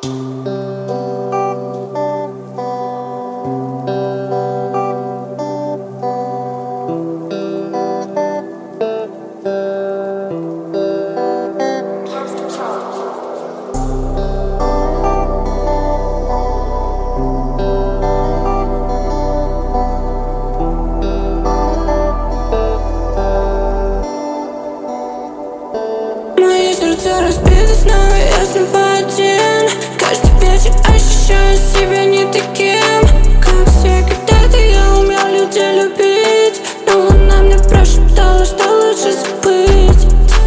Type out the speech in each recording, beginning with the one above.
Мои сердца разбиты снова, я снова один. Каждый вечер ощущаю себя не таким, как все. Когда-то я умел людей любить, но луна мне прошептала, что лучше забыть.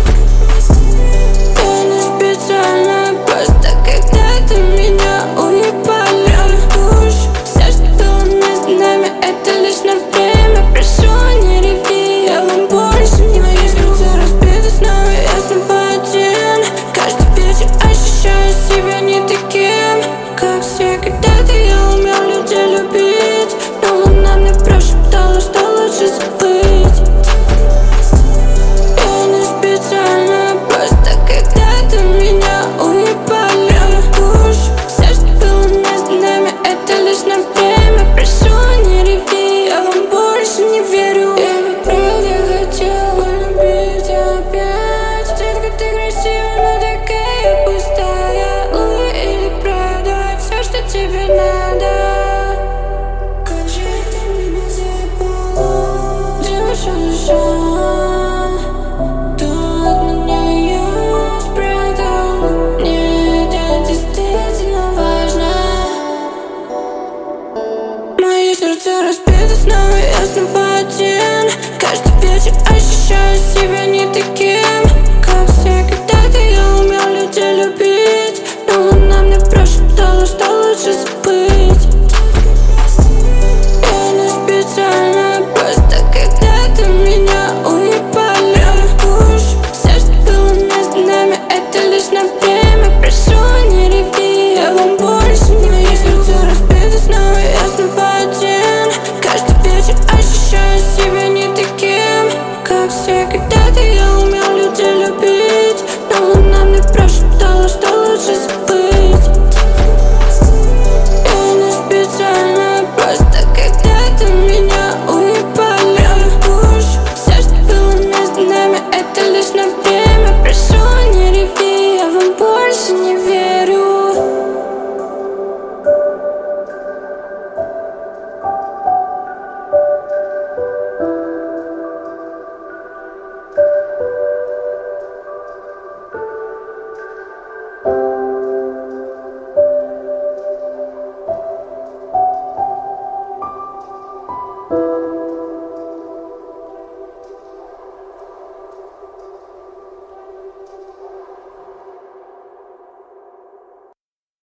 Я не специально, просто когда-то меня уебали. Правый душ, все, что было между нами, это лишь на время. Прошу, не реви, я вам больше не мои сердца разбиты снова, я снова один. Каждый вечер ощущаю себя не таким.